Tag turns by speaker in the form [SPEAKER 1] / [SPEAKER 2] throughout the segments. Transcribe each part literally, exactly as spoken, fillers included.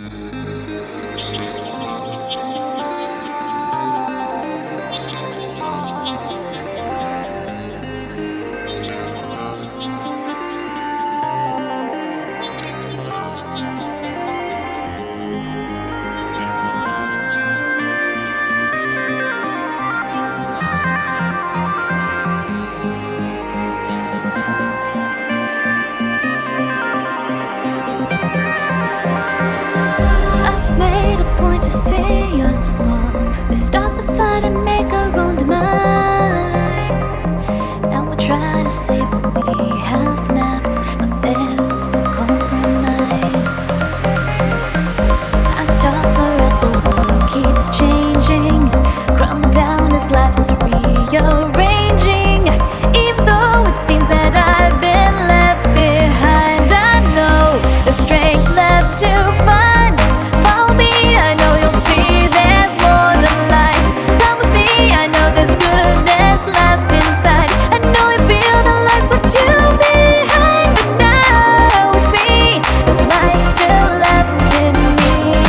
[SPEAKER 1] Life's made a point to see us fall. We start the fight and make our own demise. And we try to save what we have left, but there's no compromise. Time's tough for us, the world keeps changing. Crumbling down as life is rearranging. Even though it seems that I've been left behind, I know there's strength left to find. Follow me, I know you'll see there's more than life. Come with me, I know there's goodness left inside. I know you feel the life left you behind, but now we see there's life still left in me.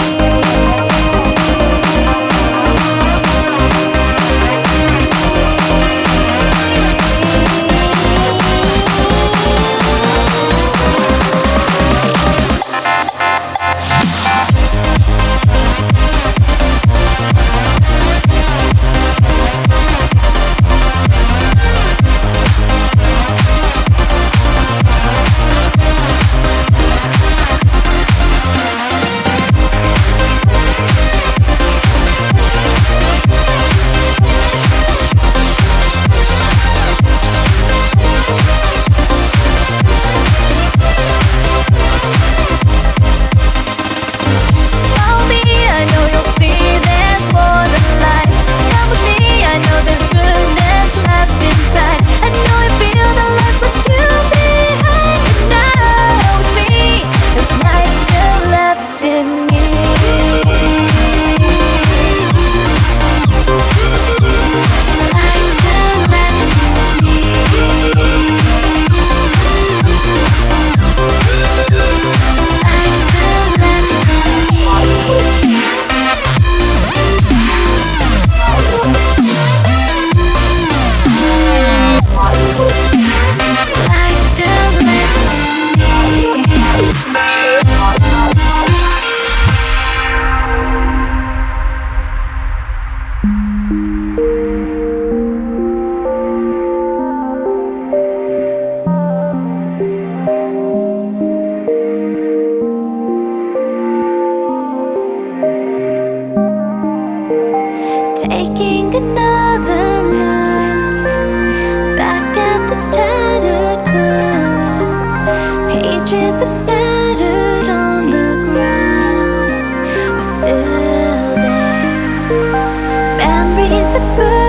[SPEAKER 1] Taking another look back at this tattered book. Pages are scattered on the ground. We're still there. Memories of birds.